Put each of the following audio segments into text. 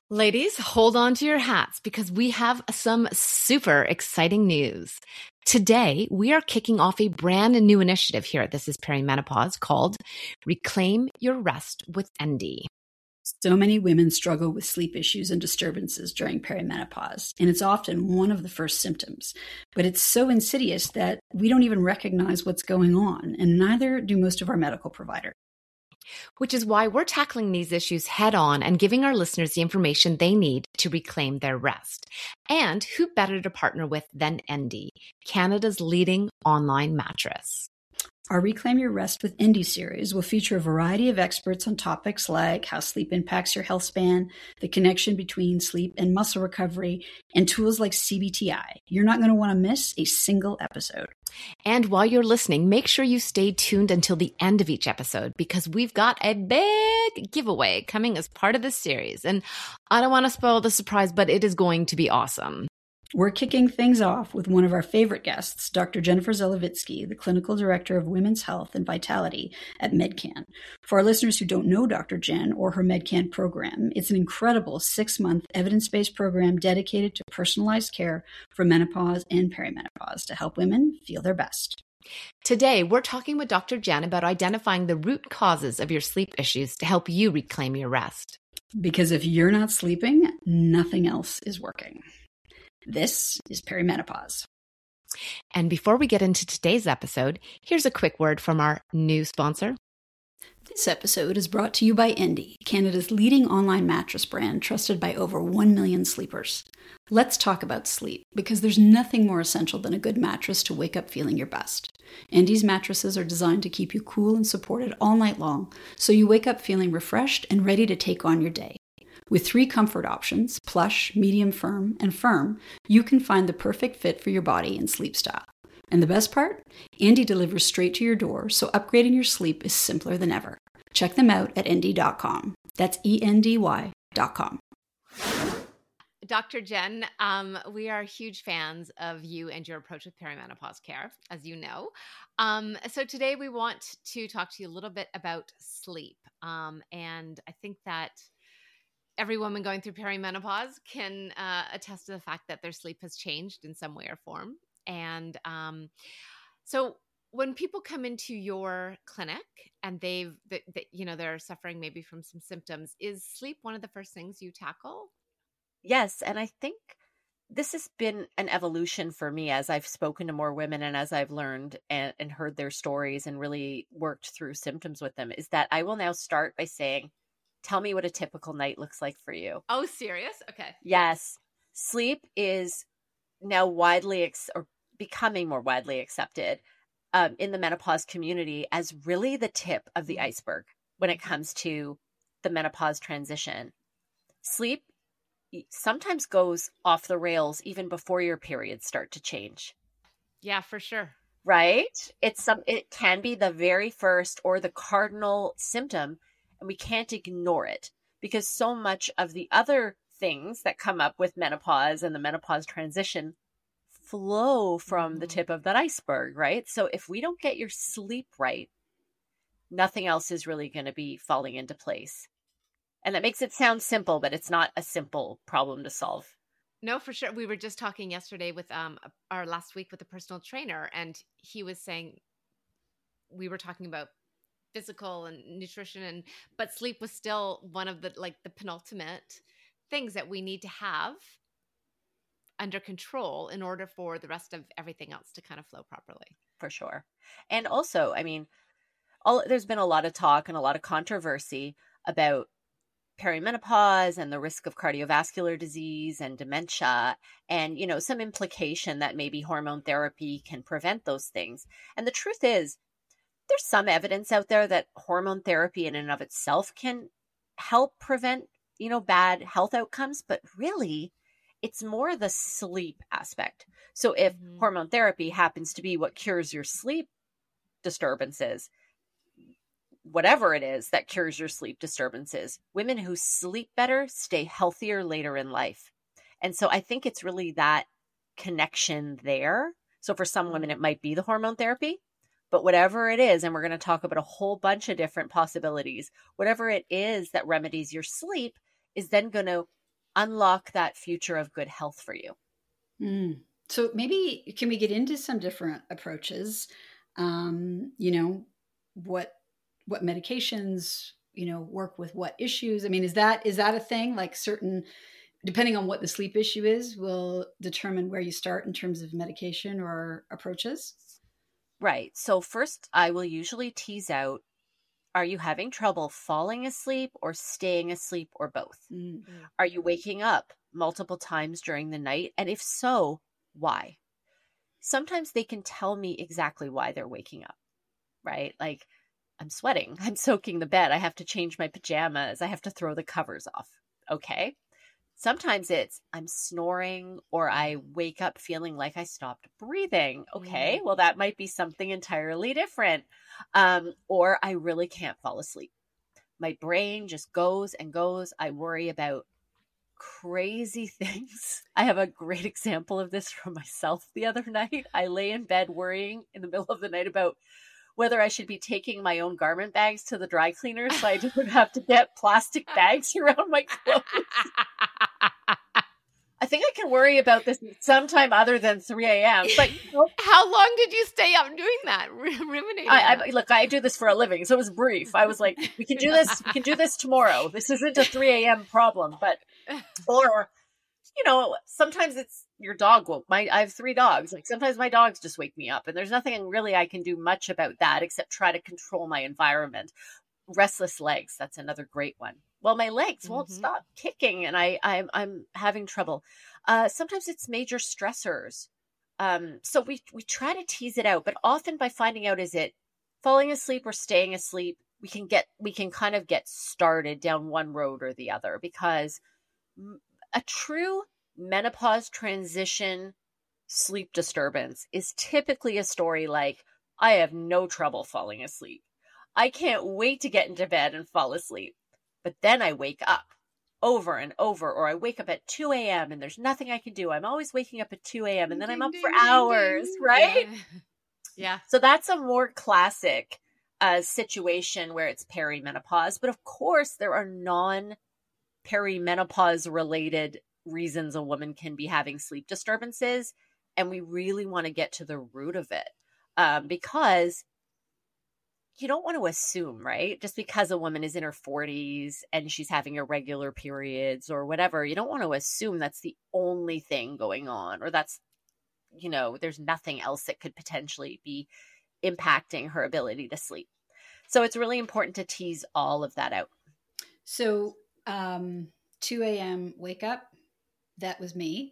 Ladies, hold on to your hats because we have some super exciting news. Today, we are kicking off a brand new initiative here at This is Perimenopause called Reclaim Your Rest with Endy. So many women struggle with sleep issues and disturbances during perimenopause, and it's often one of the first symptoms. But it's so insidious that we don't even recognize what's going on, and neither do most of our medical providers. Which is why we're tackling these issues head on and giving our listeners the information they need to reclaim their rest. And who better to partner with than Endy, Canada's leading online mattress? Our Reclaim Your Rest with Endy series will feature a variety of experts on topics like how sleep impacts your health span, the connection between sleep and muscle recovery, and tools like CBTI. You're not going to want to miss a single episode. And while you're listening, make sure you stay tuned until the end of each episode because we've got a big giveaway coming as part of this series. And I don't want to spoil the surprise, but it is going to be awesome. We're kicking things off with one of our favorite guests, Dr. Jennifer Zelovitsky, the Clinical Director of Women's Health and Vitality at Medcan. For our listeners who don't know Dr. Jen or her Medcan program, it's an incredible 6-month evidence-based program dedicated to personalized care for menopause and perimenopause to help women feel their best. Today, we're talking with Dr. Jen about identifying the root causes of your sleep issues to help you reclaim your rest. Because if you're not sleeping, nothing else is working. This is Perimenopause. And before we get into today's episode, here's a quick word from our new sponsor. This episode is brought to you by Endy, Canada's leading online mattress brand trusted by over 1 million sleepers. Let's talk about sleep, because there's nothing more essential than a good mattress to wake up feeling your best. Endy's mattresses are designed to keep you cool and supported all night long, so you wake up feeling refreshed and ready to take on your day. With 3 comfort options, plush, medium firm, and firm, you can find the perfect fit for your body and sleep style. And the best part? Endy delivers straight to your door, so upgrading your sleep is simpler than ever. Check them out at endy.com. That's ENDY.com. Dr. Jen, we are huge fans of you and your approach with perimenopause care, as you know. So today we want to talk to you a little bit about sleep. And I think that every woman going through perimenopause can attest to the fact that their sleep has changed in some way or form. And so when people come into your clinic and they're suffering maybe from some symptoms, is sleep one of the first things you tackle? Yes. And I think this has been an evolution for me as I've spoken to more women and as I've learned and heard their stories and really worked through symptoms with them, is that I will now start by saying, tell me what a typical night looks like for you. Oh, serious? Okay. Yes. Sleep is now becoming more widely accepted in the menopause community as really the tip of the iceberg when it comes to the menopause transition. Sleep sometimes goes off the rails even before your periods start to change. Yeah, for sure. Right? It can be the very first or the cardinal symptom, and we can't ignore it because so much of the other things that come up with menopause and the menopause transition flow from the tip of that iceberg, right? So if we don't get your sleep right, nothing else is really going to be falling into place. And that makes it sound simple, but it's not a simple problem to solve. No, for sure. We were just talking yesterday with our last week with a personal trainer, and he was saying, we were talking about physical and nutrition, but sleep was still one of the penultimate things that we need to have under control in order for the rest of everything else to kind of flow properly. For sure. And also, I mean, there's been a lot of talk and a lot of controversy about perimenopause and the risk of cardiovascular disease and dementia and, some implication that maybe hormone therapy can prevent those things. And the truth is, there's some evidence out there that hormone therapy in and of itself can help prevent, bad health outcomes, but really it's more the sleep aspect. So if hormone therapy happens to be what cures your sleep disturbances, whatever it is that cures your sleep disturbances, women who sleep better stay healthier later in life. And so I think it's really that connection there. So for some women, it might be the hormone therapy, but whatever it is, and we're going to talk about a whole bunch of different possibilities, whatever it is that remedies your sleep is then going to unlock that future of good health for you. So maybe can we get into some different approaches? What medications, work with what issues? I mean, is that a thing? Like certain, depending on what the sleep issue is, will determine where you start in terms of medication or approaches? Right. So first, I will usually tease out, are you having trouble falling asleep or staying asleep or both? Are you waking up multiple times during the night? And if so, why? Sometimes they can tell me exactly why they're waking up, right? Like, I'm sweating, I'm soaking the bed, I have to change my pajamas, I have to throw the covers off. Okay. Sometimes it's I'm snoring or I wake up feeling like I stopped breathing. Okay, well, that might be something entirely different. Or I really can't fall asleep. My brain just goes and goes. I worry about crazy things. I have a great example of this from myself the other night. I lay in bed worrying in the middle of the night about whether I should be taking my own garment bags to the dry cleaner so I don't have to get plastic bags around my clothes. I think I can worry about this sometime other than 3 a.m. But how long did you stay up doing that? Ruminating. Look, I do this for a living, so it was brief. I was like, we can do this. We can do this tomorrow. This isn't a 3 a.m. problem, or sometimes it's your dog I have 3 dogs. Like sometimes my dogs just wake me up, and there's nothing really I can do much about that except try to control my environment. Restless legs. That's another great one. Well, my legs won't stop kicking, and I'm having trouble. Sometimes it's major stressors. So we try to tease it out, but often by finding out, is it falling asleep or staying asleep, we can kind of get started down one road or the other, because a true menopause transition sleep disturbance is typically a story like, I have no trouble falling asleep. I can't wait to get into bed and fall asleep. But then I wake up over and over, or I wake up at 2 a.m. and there's nothing I can do. I'm always waking up at 2 a.m. and then I'm up for hours, right? Yeah. So that's a more classic situation where it's perimenopause. But of course, there are non-perimenopause related reasons a woman can be having sleep disturbances. And we really want to get to the root of it, because you don't want to assume, right? Just because a woman is in her 40s and she's having irregular periods or whatever, you don't want to assume that's the only thing going on, or that's, there's nothing else that could potentially be impacting her ability to sleep. So it's really important to tease all of that out. So 2 a.m. wake up, that was me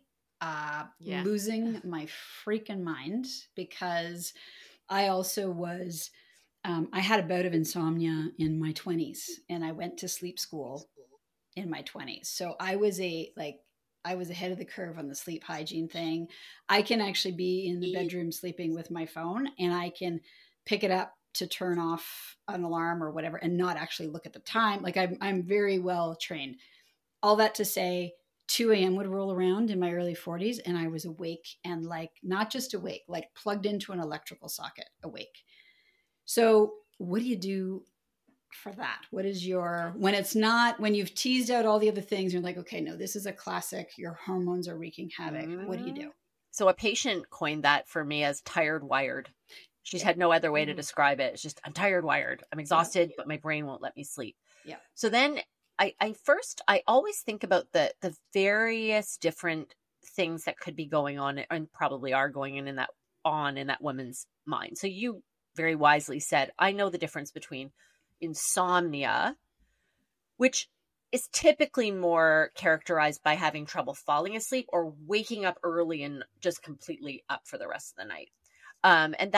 losing my freaking mind, because I also was... I had a bout of insomnia in my 20s, and I went to sleep school in my 20s. So I was ahead of the curve on the sleep hygiene thing. I can actually be in the bedroom sleeping with my phone, and I can pick it up to turn off an alarm or whatever and not actually look at the time. Like I'm very well trained. All that to say, 2 a.m. would roll around in my early 40s, and I was awake, and not just awake, plugged into an electrical socket, awake. So what do you do for that? What is when you've teased out all the other things, you're like, okay, no, this is a classic. Your hormones are wreaking havoc. What do you do? So a patient coined that for me as tired wired. She's had no other way to describe it. It's just, I'm tired wired. I'm exhausted, but my brain won't let me sleep. Yeah. So then I always think about the various different things that could be going on, and probably are going in that woman's mind. So you very wisely said, I know the difference between insomnia, which is typically more characterized by having trouble falling asleep or waking up early and just completely up for the rest of the night. And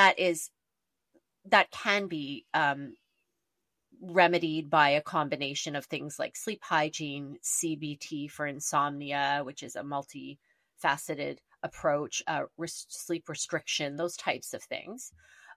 that can be remedied by a combination of things like sleep hygiene, CBT for insomnia, which is a multifaceted approach, sleep restriction, those types of things.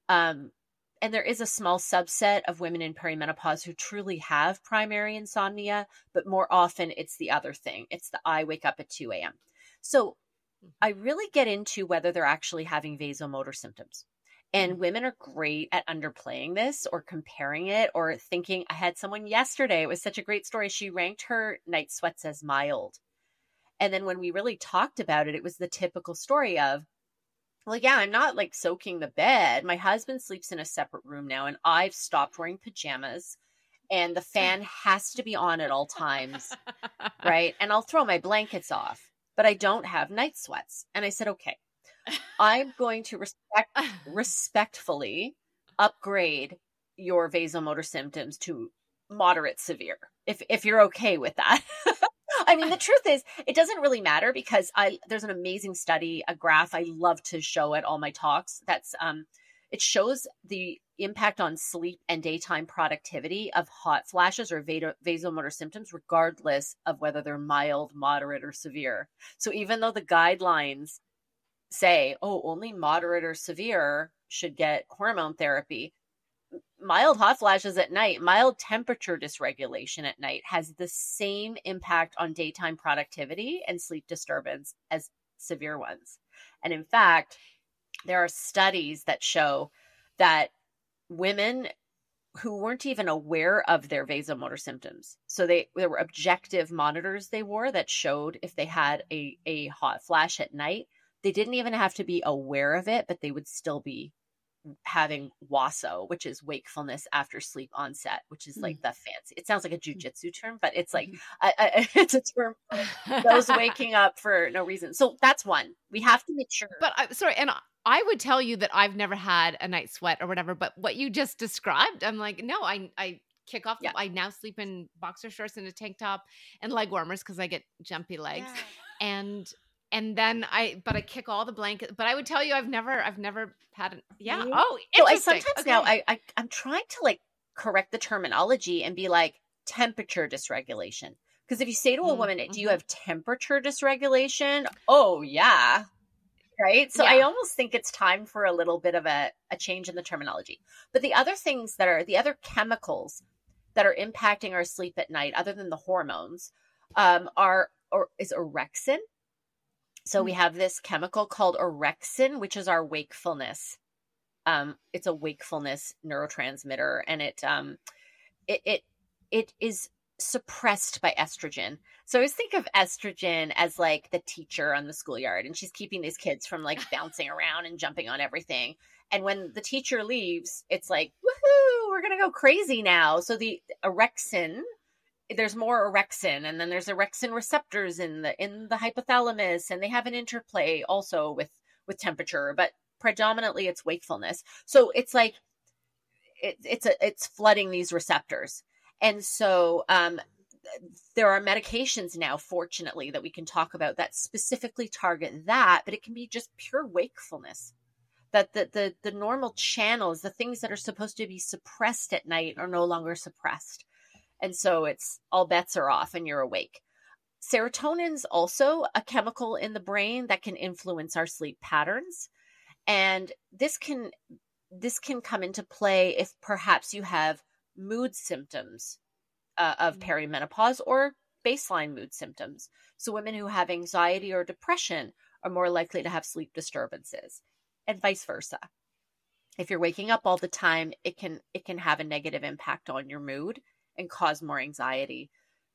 And there is a small subset of women in perimenopause who truly have primary insomnia, but more often it's the other thing. It's the I wake up at 2 a.m. So I really get into whether they're actually having vasomotor symptoms. And women are great at underplaying this or comparing it or thinking. I had someone yesterday, it was such a great story. She ranked her night sweats as mild. And then when we really talked about it, it was the typical story of, well, yeah, I'm not like soaking the bed. My husband sleeps in a separate room now, and I've stopped wearing pajamas, and the fan has to be on at all times, right? And I'll throw my blankets off, but I don't have night sweats. And I said, okay, I'm going to respectfully upgrade your vasomotor symptoms to moderate severe, if you're okay with that. I mean, the truth is, it doesn't really matter, because there's an amazing study, a graph I love to show at all my talks. That's it shows the impact on sleep and daytime productivity of hot flashes or vasomotor symptoms, regardless of whether they're mild, moderate, or severe. So even though the guidelines say, oh, only moderate or severe should get hormone therapy, mild hot flashes at night, mild temperature dysregulation at night has the same impact on daytime productivity and sleep disturbance as severe ones. And in fact, there are studies that show that women who weren't even aware of their vasomotor symptoms, so there were objective monitors they wore that showed if they had a hot flash at night, they didn't even have to be aware of it, but they would still be having WASO, which is wakefulness after sleep onset, which is like the fancy, it sounds like a jujitsu term, but it's like it's a term for those waking up for no reason. So that's one. We have to make sure. But sorry, and I would tell you that I've never had a night sweat or whatever, but what you just described, I'm like, no, I kick off. I now sleep in boxer shorts and a tank top and leg warmers because I get jumpy legs, and then I kick all the blankets. But I would tell you, I've never had an, Oh, interesting. So sometimes now I'm trying to like correct the terminology and be like temperature dysregulation. Because if you say to a woman, do you have temperature dysregulation? Oh yeah. Right. So I almost think it's time for a little bit of a change in the terminology. But the other things the other chemicals that are impacting our sleep at night, other than the hormones, is orexin. So we have this chemical called orexin, which is our wakefulness. It's a wakefulness neurotransmitter, and it is suppressed by estrogen. So I always think of estrogen as like the teacher on the schoolyard, and she's keeping these kids from like bouncing around and jumping on everything. And when the teacher leaves, it's like, woohoo, we're going to go crazy now. So the orexin, there's more orexin, and then there's orexin receptors in the hypothalamus, and they have an interplay also with temperature, but predominantly it's wakefulness. So it's like it's flooding these receptors. And so there are medications now, fortunately, that we can talk about that specifically target that, but it can be just pure wakefulness. That the normal channels, the things that are supposed to be suppressed at night, are no longer suppressed. And so it's all bets are off and you're awake. Serotonin's also a chemical in the brain that can influence our sleep patterns. And this can come into play if perhaps you have mood symptoms of perimenopause or baseline mood symptoms. So women who have anxiety or depression are more likely to have sleep disturbances, and vice versa. If you're waking up all the time, it can have a negative impact on your mood and cause more anxiety.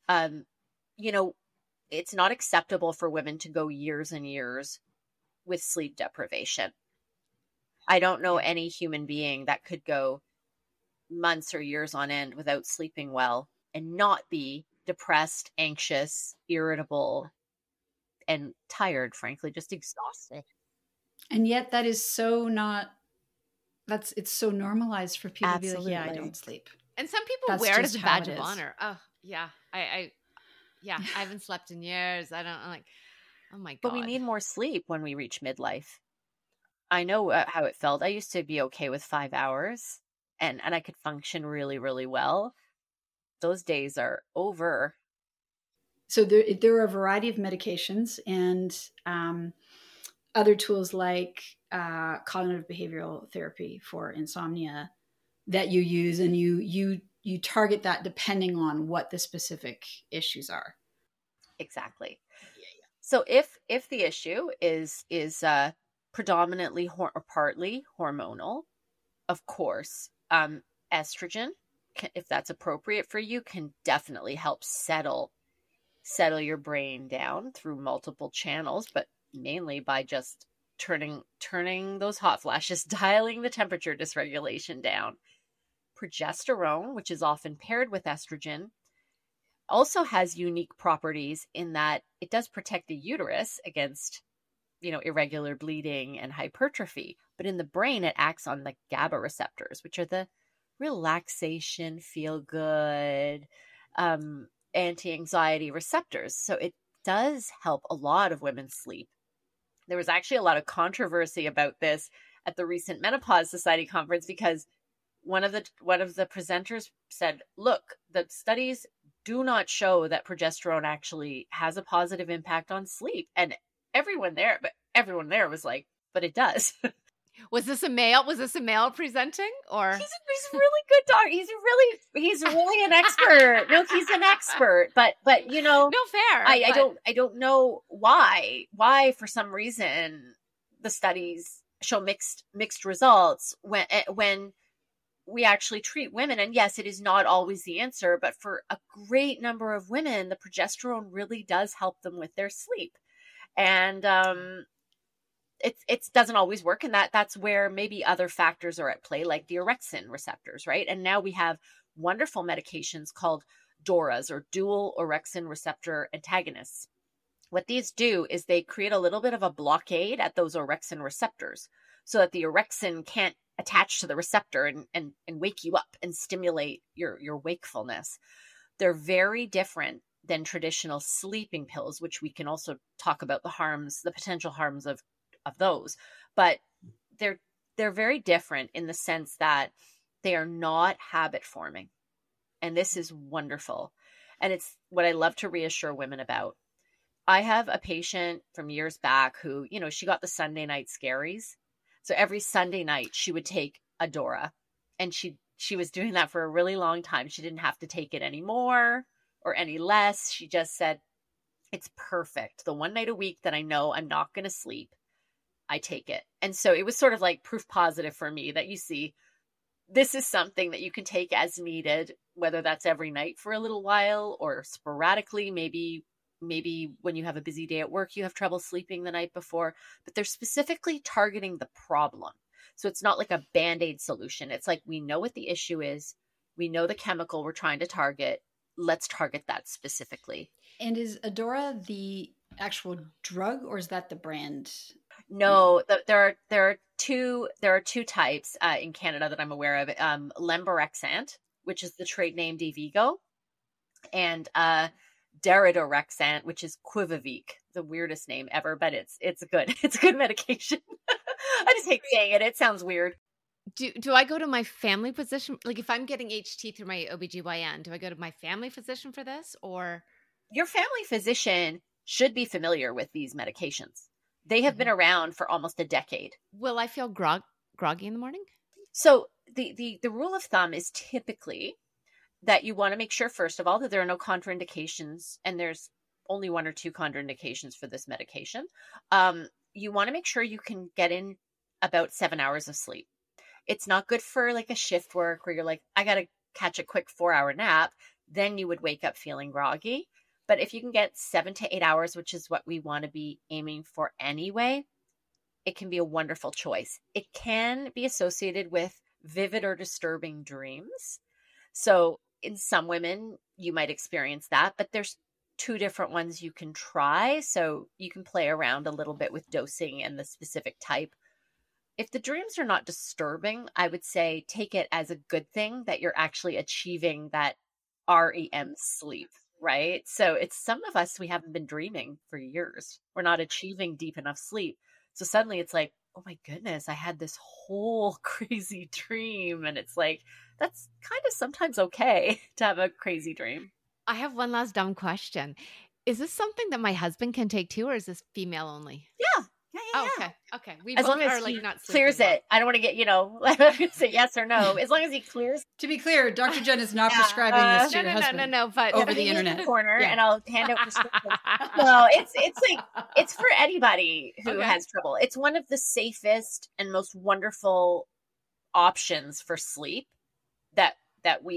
It's not acceptable for women to go years and years with sleep deprivation. I don't know any human being that could go months or years on end without sleeping well and not be depressed, anxious, irritable, and tired, frankly, just exhausted. And yet that is so not, it's so normalized for people Absolutely. to be like, yeah, I don't sleep. And some people wear it as a badge of honor. Oh, yeah. I haven't slept in years. I'm like, oh my God. But we need more sleep when we reach midlife. I know how it felt. I used to be okay with 5 hours and I could function really, really well. Those days are over. So there are a variety of medications and other tools like cognitive behavioral therapy for insomnia that you use, and you target that depending on what the specific issues are. Exactly. Yeah. So if the issue is predominantly or partly hormonal, of course, estrogen, if that's appropriate for you, can definitely help settle settle your brain down through multiple channels, but mainly by just turning those hot flashes, dialing the temperature dysregulation down. Progesterone, which is often paired with estrogen, also has unique properties in that it does protect the uterus against, irregular bleeding and hypertrophy. But in the brain, it acts on the GABA receptors, which are the relaxation, feel good, anti-anxiety receptors. So it does help a lot of women sleep. There was actually a lot of controversy about this at the recent Menopause Society conference because one of the presenters said, look, the studies do not show that progesterone actually has a positive impact on sleep. And everyone there was like, but it does. Was this a male presenting, or he's a really good doctor. He's really an expert. No, he's an expert, but no, fair. I don't know why for some reason the studies show mixed results when we actually treat women. And yes, it is not always the answer, but for a great number of women, the progesterone really does help them with their sleep. And it doesn't always work. And that's where maybe other factors are at play, like the orexin receptors, right? And now we have wonderful medications called DORAs, or dual orexin receptor antagonists. What these do is they create a little bit of a blockade at those orexin receptors so that the orexin can't attach to the receptor and wake you up and stimulate your wakefulness. They're very different than traditional sleeping pills, which we can also talk about the potential harms of those. But they're very different in the sense that they are not habit forming. And this is wonderful. And it's what I love to reassure women about. I have a patient from years back who, she got the Sunday night scaries. So every Sunday night she would take a Dora, and she was doing that for a really long time. She didn't have to take it any more or any less. She just said, it's perfect. The one night a week that I know I'm not going to sleep, I take it. And so it was sort of like proof positive for me that this is something that you can take as needed, whether that's every night for a little while or sporadically, maybe when you have a busy day at work, you have trouble sleeping the night before, but they're specifically targeting the problem. So it's not like a Band-Aid solution. It's like, we know what the issue is. We know the chemical we're trying to target. Let's target that specifically. And is Adora the actual drug, or is that the brand? No, there are two types in Canada that I'm aware of. Lemborexant, which is the trade name Dayvigo, and Daridorexant, which is Quivavik, the weirdest name ever, but it's good. It's a good medication. I just hate saying it. It sounds weird. Do I go to my family physician? Like, if I'm getting HT through my OBGYN, do I go to my family physician for this, or? Your family physician should be familiar with these medications. They have been around for almost a decade. Will I feel groggy in the morning? So the rule of thumb is typically that you want to make sure, first of all, that there are no contraindications, and there's only 1 or 2 contraindications for this medication. You want to make sure you can get in about 7 hours of sleep. It's not good for like a shift work where you're like, I got to catch a quick 4-hour nap. Then you would wake up feeling groggy. But if you can get 7 to 8 hours, which is what we want to be aiming for anyway, it can be a wonderful choice. It can be associated with vivid or disturbing dreams. So in some women, you might experience that, but there's 2 different ones you can try. So you can play around a little bit with dosing and the specific type. If the dreams are not disturbing, I would say take it as a good thing that you're actually achieving that REM sleep, right? So it's some of us, we haven't been dreaming for years. We're not achieving deep enough sleep. So suddenly it's like, oh my goodness, I had this whole crazy dream. And it's like, that's kind of sometimes okay to have a crazy dream. I have one last dumb question. Is this something that my husband can take too, or is this female only? Yeah. Oh, okay. We as both long as are like he not clears well. it. I don't want to get, I could say yes or no. As long as he clears. To be clear, Dr. Jen is not prescribing this to your husband. No, but over the internet. Corner, and I'll hand out prescriptions. No, it's for anybody who has trouble. It's one of the safest and most wonderful options for sleep that we've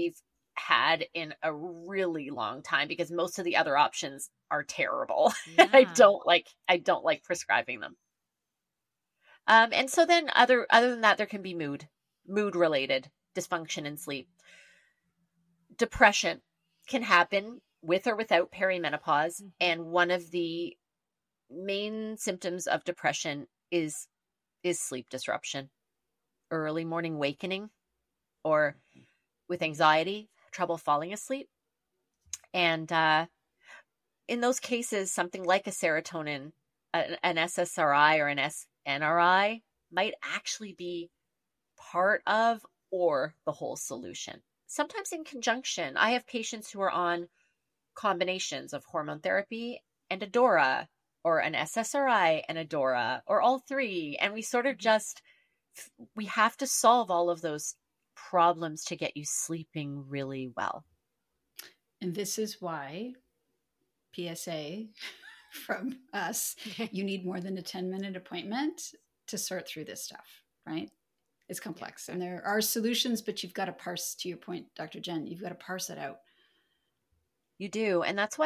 had in a really long time, because most of the other options are terrible. Yeah. I don't like prescribing them. And so then other than that, there can be mood related dysfunction in sleep. Depression can happen with or without perimenopause. And one of the main symptoms of depression is sleep disruption, early morning wakening, or with anxiety, trouble falling asleep. And in those cases, something like a serotonin, an SSRI or an SNRI might actually be part of or the whole solution. Sometimes in conjunction. I have patients who are on combinations of hormone therapy and a DORA, or an SSRI and a DORA, or all three. And we sort of we have to solve all of those problems to get you sleeping really well. And this is why, PSA from us, you need more than a 10-minute appointment to sort through this stuff, right? It's complex. And there are solutions, but you've got to parse, to your point, Dr. Jen, you've got to parse it out. You do. And that's why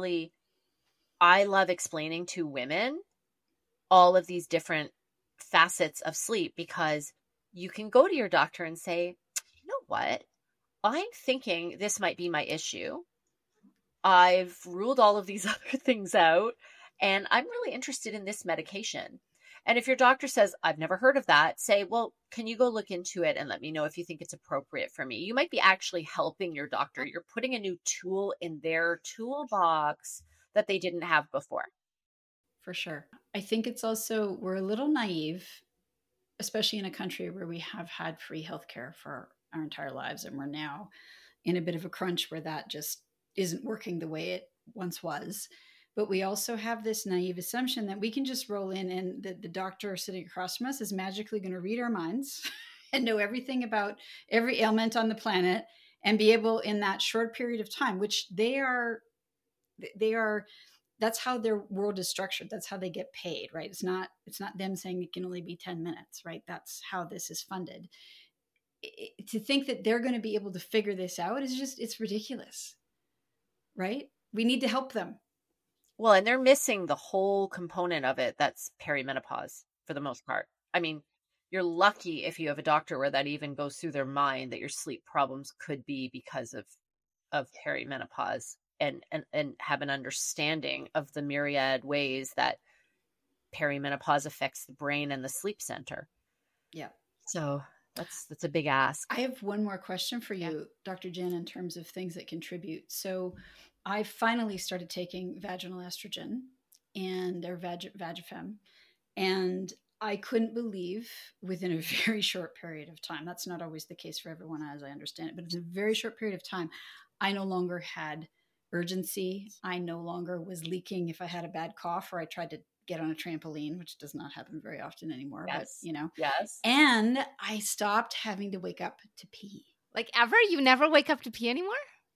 I love explaining to women all of these different facets of sleep, because you can go to your doctor and say, you know what? I'm thinking this might be my issue. I've ruled all of these other things out, and I'm really interested in this medication. And if your doctor says, I've never heard of that, say, well, can you go look into it and let me know if you think it's appropriate for me? You might be actually helping your doctor. You're putting a new tool in their toolbox that they didn't have before. For sure. I think it's also, we're a little naive, especially in a country where we have had free healthcare for our entire lives. And we're now in a bit of a crunch where that just isn't working the way it once was. But we also have this naive assumption that we can just roll in and the doctor sitting across from us is magically going to read our minds and know everything about every ailment on the planet and be able, in that short period of time, which they are, that's how their world is structured. That's how they get paid, right? It's not them saying it can only be 10 minutes, right? That's how this is funded. To think that they're going to be able to figure this out is just, it's ridiculous, right? We need to help them. Well, and they're missing the whole component of it. That's perimenopause for the most part. I mean, you're lucky if you have a doctor where that even goes through their mind that your sleep problems could be because of perimenopause, and have an understanding of the myriad ways that perimenopause affects the brain and the sleep center. Yeah. So that's a big ask. I have one more question for you, Dr. Jen, in terms of things that contribute. So I finally started taking vaginal estrogen and their Vagifem, and I couldn't believe within a very short period of time, that's not always the case for everyone as I understand it, but in a very short period of time, I no longer had urgency. I no longer was leaking if I had a bad cough or I tried to get on a trampoline, which does not happen very often anymore. Yes. But, Yes. And I stopped having to wake up to pee. Like ever? You never wake up to pee anymore?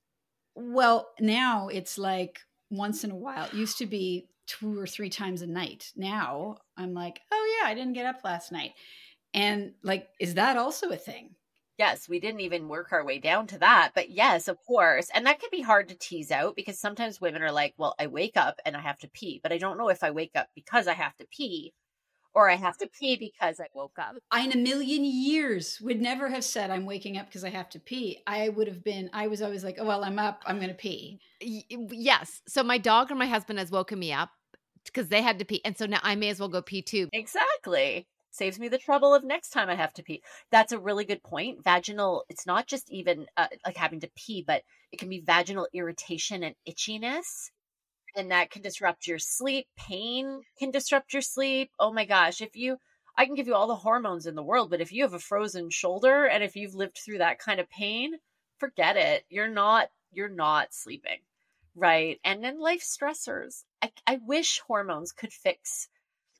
Well, now it's like once in a while. It used to be 2 or 3 times a night. Now I'm like, oh yeah, I didn't get up last night. And like, is that also a thing? Yes, we didn't even work our way down to that. But yes, of course. And that can be hard to tease out, because sometimes women are like, well, I wake up and I have to pee, but I don't know if I wake up because I have to pee or I have to pee because I woke up. I, in a million years, would never have said I'm waking up because I have to pee. I was always like, oh, well, I'm up, I'm going to pee. Yes. So my dog or my husband has woken me up because they had to pee. And so now I may as well go pee too. Exactly. Saves me the trouble of next time I have to pee. That's a really good point. Vaginal, it's not just even like having to pee, but it can be vaginal irritation and itchiness. And that can disrupt your sleep. Pain can disrupt your sleep. Oh my gosh. I can give you all the hormones in the world, but if you have a frozen shoulder and if you've lived through that kind of pain, forget it. You're not sleeping. Right. And then life stressors. I wish hormones could fix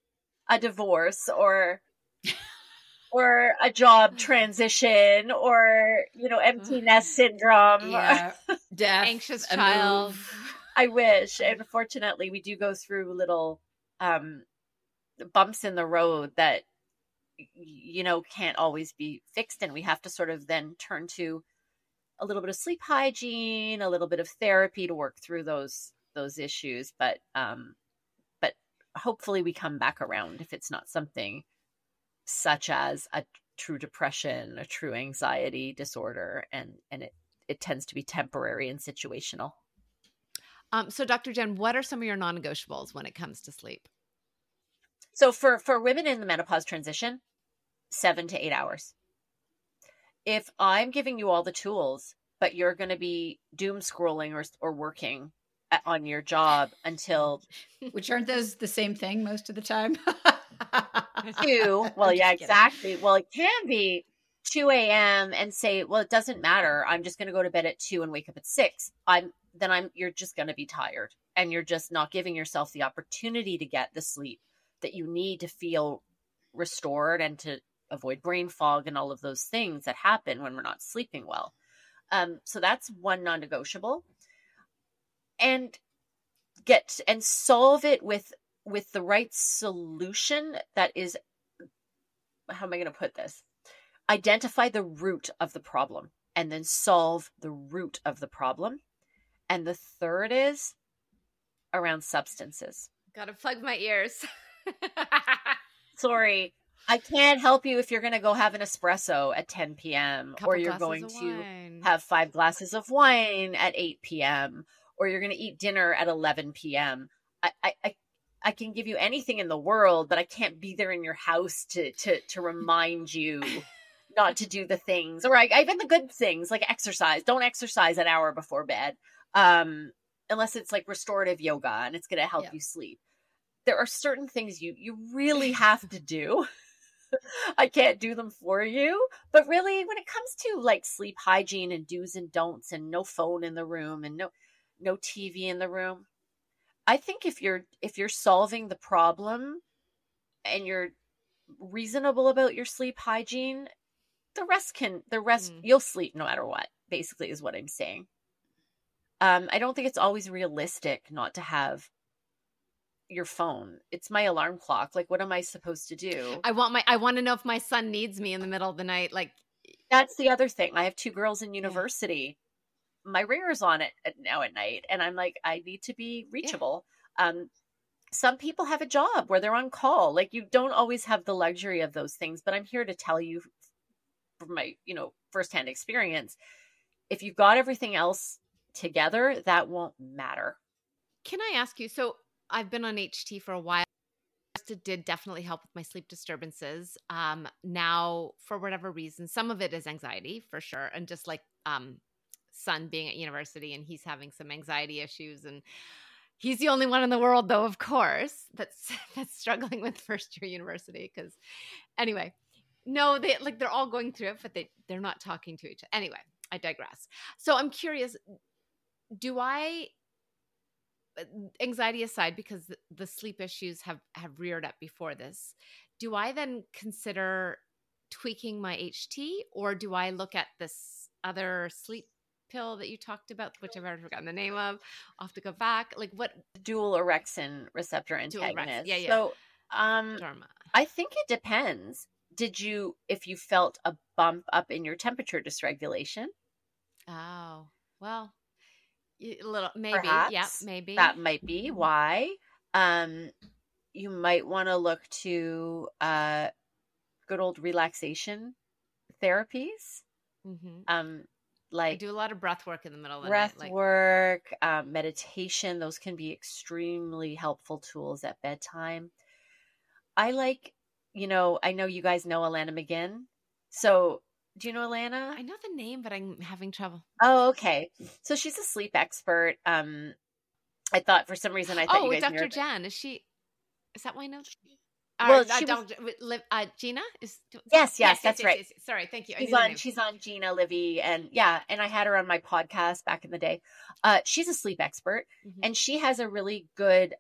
a divorce or a job transition or, empty nest syndrome. Yeah. Death. Anxious child. I wish. And unfortunately, we do go through little bumps in the road that, can't always be fixed. And we have to sort of then turn to a little bit of sleep hygiene, a little bit of therapy to work through those issues. But hopefully we come back around if it's not something such as a true depression, a true anxiety disorder, and it tends to be temporary and situational. So Dr. Jen, what are some of your non-negotiables when it comes to sleep? So for women in the menopause transition, 7 to 8 hours. If I'm giving you all the tools, but you're going to be doom scrolling or working on your job until... Which aren't those the same thing most of the time? 2. Well, yeah, exactly. Well, it can be 2 a.m. and say, well, it doesn't matter. I'm just going to go to bed at 2 and wake up at 6. You're just going to be tired, and you're just not giving yourself the opportunity to get the sleep that you need to feel restored and to avoid brain fog and all of those things that happen when we're not sleeping well. So that's one non-negotiable. And solve it with the right solution that is, how am I going to put this? Identify the root of the problem and then solve the root of the problem. And the third is around substances. Gotta plug my ears. Sorry, I can't help you if you're going to go have an espresso at 10 p.m. or you're going to have 5 glasses of wine at 8 p.m. or you're going to eat dinner at 11 p.m. I can give you anything in the world, but I can't be there in your house to remind you not to do the things, or even the good things like exercise. Don't exercise an hour before bed, unless it's like restorative yoga and it's going to help you sleep. There are certain things you really have to do. I can't do them for you, but really when it comes to like sleep hygiene and do's and don'ts and no phone in the room and no TV in the room, I think if you're solving the problem and you're reasonable about your sleep hygiene, the rest you'll sleep no matter what, basically is what I'm saying. I don't think it's always realistic not to have your phone. It's my alarm clock. Like, what am I supposed to do? I want to know if my son needs me in the middle of the night. Like, that's the other thing. I have 2 girls in university. Yeah. My ringer's on it now at night, and I'm like, I need to be reachable. Yeah. Some people have a job where they're on call. Like, you don't always have the luxury of those things, but I'm here to tell you from my, firsthand experience, if you've got everything else together, that won't matter. Can I ask you, so I've been on HT for a while. It did definitely help with my sleep disturbances. Now, for whatever reason, some of it is anxiety for sure. And just like son being at university and he's having some anxiety issues, and he's the only one in the world, though, of course, that's struggling with first year university. Because anyway, no, they're all going through it, but they're not talking to each other. Anyway, I digress. So I'm curious, anxiety aside, because the sleep issues have reared up before this, do I then consider tweaking my HT, or do I look at this other sleep pill that you talked about, which I've already forgotten the name of? I'll have to go back. Like, what? Dual orexin receptor antagonist. Yeah. So I think it depends. If you felt a bump up in your temperature dysregulation? Oh, well, a little, maybe. Perhaps. Yeah, maybe. That might be why. You might want to look to good old relaxation therapies. Mm-hmm. Like I do a lot of breath work in the middle of the night. Breath work, meditation. Those can be extremely helpful tools at bedtime. I like, I know you guys know Alana McGinn. So do you know Alana? I know the name, but I'm having trouble. Oh, okay. So she's a sleep expert. I thought for some reason you guys Dr. knew Jen. Is that why I know? Well, Gina is. Yes, that's right. Yes. Sorry, thank you. She's on Gina Livy, and and I had her on my podcast back in the day. She's a sleep expert, mm-hmm. and she has a really good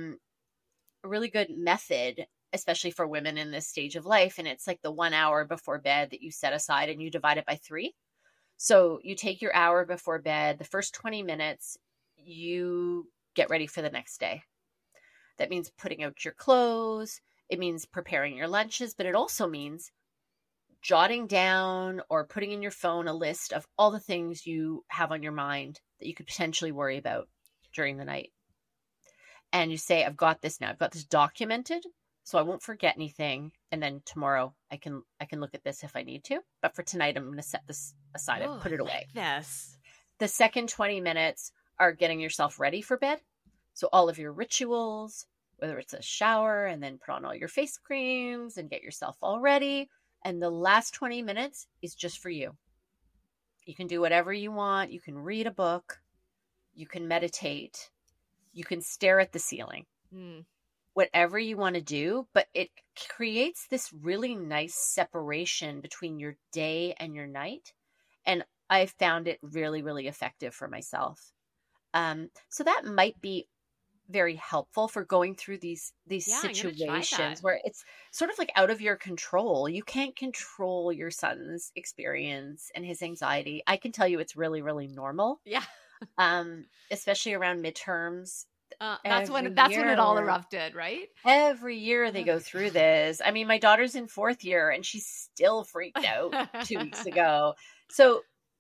method, especially for women in this stage of life. And it's like the 1 hour before bed that you set aside, and you divide it by 3. So you take your hour before bed, the first 20 minutes, you get ready for the next day. That means putting out your clothes. It means preparing your lunches, but it also means jotting down or putting in your phone a list of all the things you have on your mind that you could potentially worry about during the night. And you say, I've got this now. I've got this documented, so I won't forget anything. And then tomorrow I can look at this if I need to. But for tonight, I'm going to set this aside and put it away. Yes. The second 20 minutes are getting yourself ready for bed. So all of your rituals, whether it's a shower and then put on all your face creams and get yourself all ready. And the last 20 minutes is just for you. You can do whatever you want. You can read a book. You can meditate. You can stare at the ceiling. Whatever you want to do, but it creates this really nice separation between your day and your night. And I found it really, really effective for myself. So that might be very helpful for going through these situations where it's sort of like out of your control. You can't control your son's experience and his anxiety. I can tell you it's really, really normal. Yeah. Especially around midterms. That's when it all erupted, right? Every year they go through this. I mean, my daughter's in 4th year and she's still freaked out 2 weeks ago. So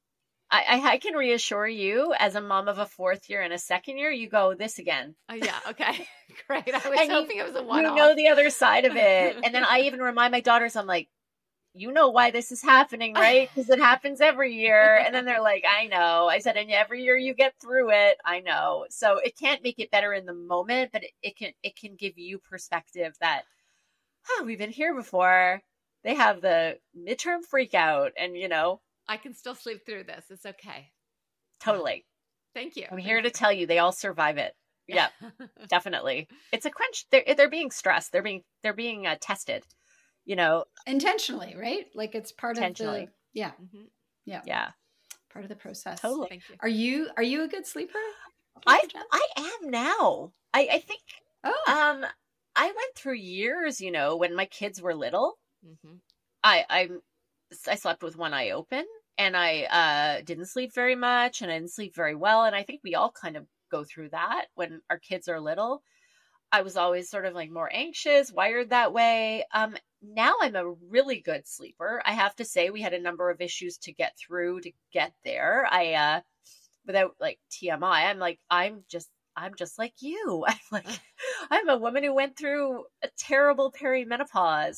I can reassure you, as a mom of a 4th year and a 2nd year, you go this again. Yeah. Okay. Great. I was hoping it was a one-off. You know the other side of it. And then I even remind my daughters, I'm like, you know why this is happening, right? Because it happens every year. And then they're like, I know. I said, and every year you get through it. I know. So it can't make it better in the moment, but it can give you perspective that, we've been here before. They have the midterm freak out and, I can still sleep through this. It's okay. Totally. Thank you. I'm here to tell you they all survive it. Yeah, definitely. It's a quench. They're being stressed. They're being tested, intentionally, right? Like it's part of the, yeah. Mm-hmm. Yeah. Part of the process. Totally. Thank you. Are you a good sleeper? I am now. I think, I went through years, when my kids were little, Mm-hmm. I slept with one eye open and I didn't sleep very much and I didn't sleep very well. And I think we all kind of go through that when our kids are little. I was always sort of like more anxious, wired that way. Now I'm a really good sleeper. I have to say we had a number of issues to get through to get there. Without like TMI, I'm just like you. I'm a woman who went through a terrible perimenopause.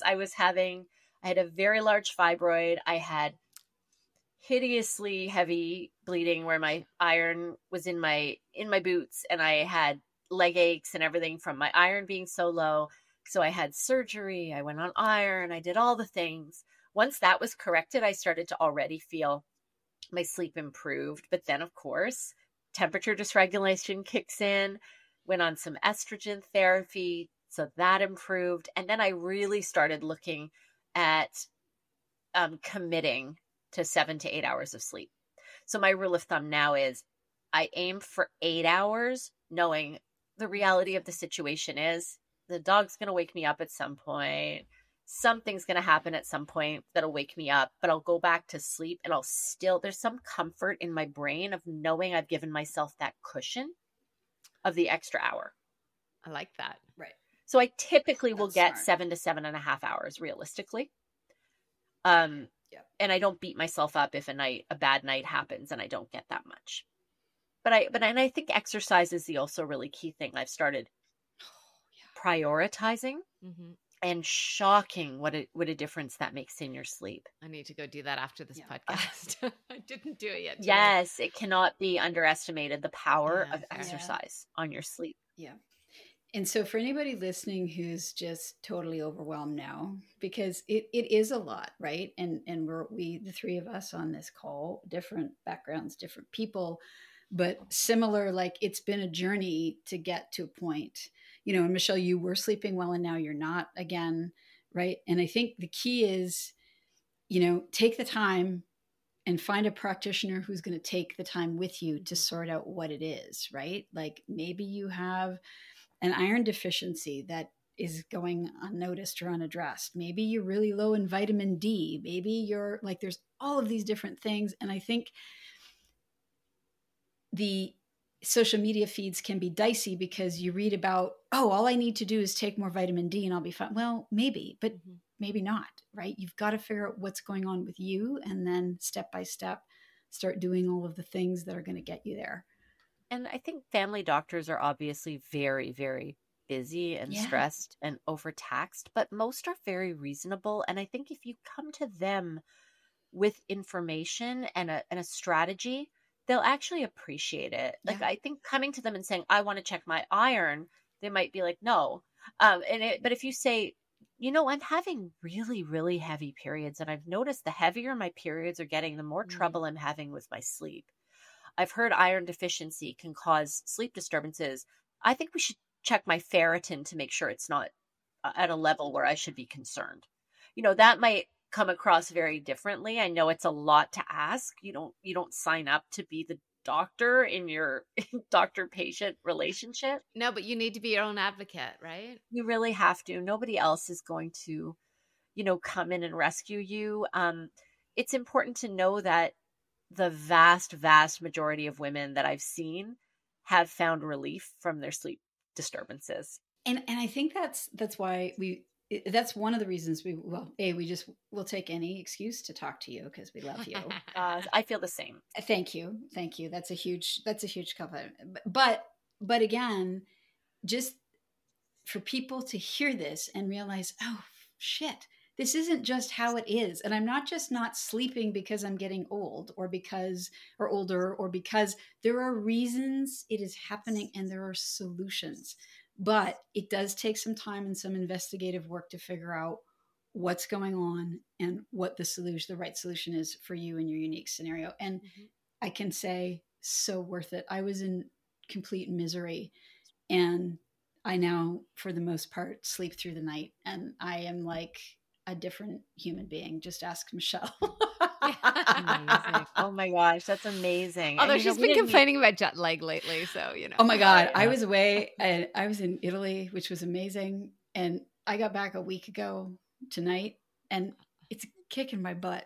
I had a very large fibroid. I had hideously heavy bleeding where my iron was in my boots, and I had leg aches and everything from my iron being so low. So I had surgery. I went on iron. I did all the things. Once that was corrected, I started to already feel my sleep improved. But then, of course, temperature dysregulation kicks in, went on some estrogen therapy. So that improved. And then I really started looking at committing to 7 to 8 hours of sleep. So my rule of thumb now is I aim for 8 hours, knowing the reality of the situation is the dog's going to wake me up at some point. Something's going to happen at some point that'll wake me up, but I'll go back to sleep and there's some comfort in my brain of knowing I've given myself that cushion of the extra hour. I like that. Right. So I typically will get smart. 7 to 7.5 hours realistically. Yeah. And I don't beat myself up if a bad night happens and I don't get that much. But I think exercise is the also really key thing I've started prioritizing. Mm-hmm. And shocking what a difference that makes in your sleep. I need to go do that after this podcast. I didn't do it yet today. Yes, it cannot be underestimated, the power of fair. exercise on your sleep. Yeah. And so for anybody listening who's just totally overwhelmed now, because it is a lot, right? And we, the three of us on this call, different backgrounds, different people, but similar, like it's been a journey to get to a point, and Michelle, you were sleeping well and now you're not again. Right. And I think the key is, take the time and find a practitioner who's going to take the time with you to sort out what it is, right? Like maybe you have an iron deficiency that is going unnoticed or unaddressed. Maybe you're really low in vitamin D. Maybe you're there's all of these different things. And I think the social media feeds can be dicey because you read about, oh, all I need to do is take more vitamin D and I'll be fine. Well, maybe, but maybe not, right? You've got to figure out what's going on with you and then step by step start doing all of the things that are going to get you there. And I think family doctors are obviously very, very busy and stressed and overtaxed, but most are very reasonable. And I think if you come to them with information and a strategy, they'll actually appreciate it. Like, I think coming to them and saying, I want to check my iron, they might be like, no. But if you say, I'm having really, really heavy periods, and I've noticed the heavier my periods are getting, the more trouble I'm having with my sleep. I've heard iron deficiency can cause sleep disturbances. I think we should check my ferritin to make sure it's not at a level where I should be concerned. That might come across very differently. I know it's a lot to ask. You don't sign up to be the doctor in your doctor-patient relationship. No, but you need to be your own advocate, right? You really have to. Nobody else is going to, come in and rescue you. It's important to know that the vast, vast majority of women that I've seen have found relief from their sleep disturbances. And I think that's why that's one of the reasons we'll take any excuse to talk to you because we love you. I feel the same. Thank you. That's a huge compliment. But again, just for people to hear this and realize, oh shit, this isn't just how it is. And I'm not sleeping because I'm getting old or older or because there are reasons it is happening and there are solutions. But it does take some time and some investigative work to figure out what's going on and what the right solution is for you in your unique scenario. And I can say, so worth it. I was in complete misery and I now, for the most part, sleep through the night. And I am like a different human being. Just ask Michelle. Amazing. Oh my gosh, that's amazing. Although she's been complaining about jet lag lately, so Oh my God, I was away and I was in Italy, which was amazing, and I got back a week ago tonight, and it's kicking my butt.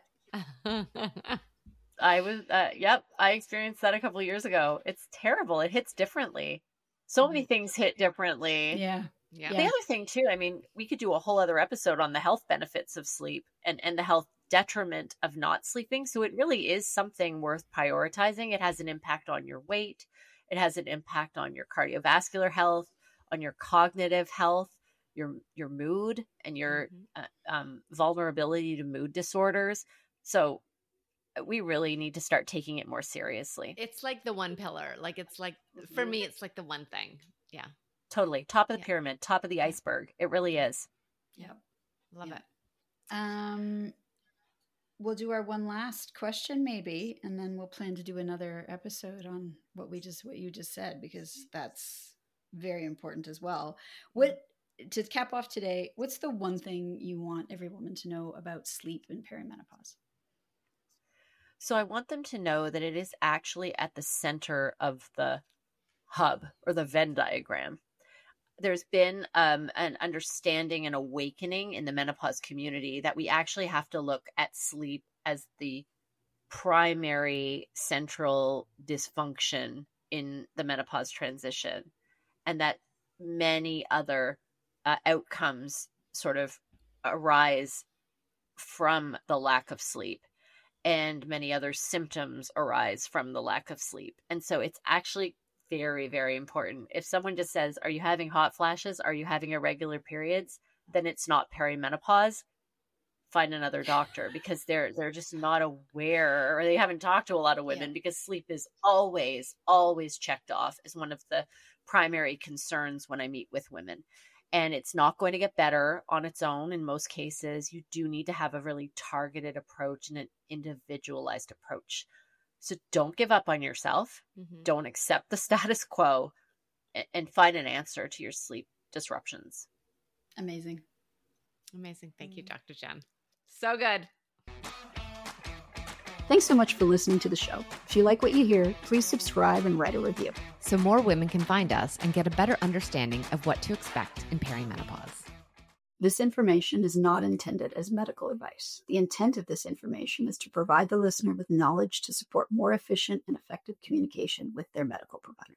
I was, I experienced that a couple of years ago. It's terrible. It hits differently. So many things hit differently. Yeah. The other thing too, we could do a whole other episode on the health benefits of sleep and the health detriment of not sleeping. So it really is something worth prioritizing. It has an impact on your weight. It has an impact on your cardiovascular health, on your cognitive health, your mood, and your vulnerability to mood disorders. So we really need to start taking it more seriously. It's like the one pillar. Like it's like, for me, it's like the one thing. Yeah. Totally. Top of the pyramid, top of the iceberg. It really is. Yep. Love it. We'll do our one last question maybe, and then we'll plan to do another episode on what you just said, because that's very important as well. To cap off today, what's the one thing you want every woman to know about sleep in perimenopause? So I want them to know that it is actually at the center of the hub or the Venn diagram. There's been an understanding and awakening in the menopause community that we actually have to look at sleep as the primary central dysfunction in the menopause transition, and that many other outcomes sort of arise from the lack of sleep, and many other symptoms arise from the lack of sleep. And so it's actually very, very important. If someone just says, are you having hot flashes? Are you having irregular periods? Then it's not perimenopause. Find another doctor, because they're just not aware, or they haven't talked to a lot of women, because sleep is always checked off as one of the primary concerns when I meet with women. And it's not going to get better on its own in most cases. You do need to have a really targeted approach and an individualized approach. So don't give up on yourself. Don't accept the status quo, and find an answer to your sleep disruptions. Amazing. Thank you, Dr. Jen. So good. Thanks so much for listening to the show. If you like what you hear, please subscribe and write a review, so more women can find us and get a better understanding of what to expect in perimenopause. This information is not intended as medical advice. The intent of this information is to provide the listener with knowledge to support more efficient and effective communication with their medical provider.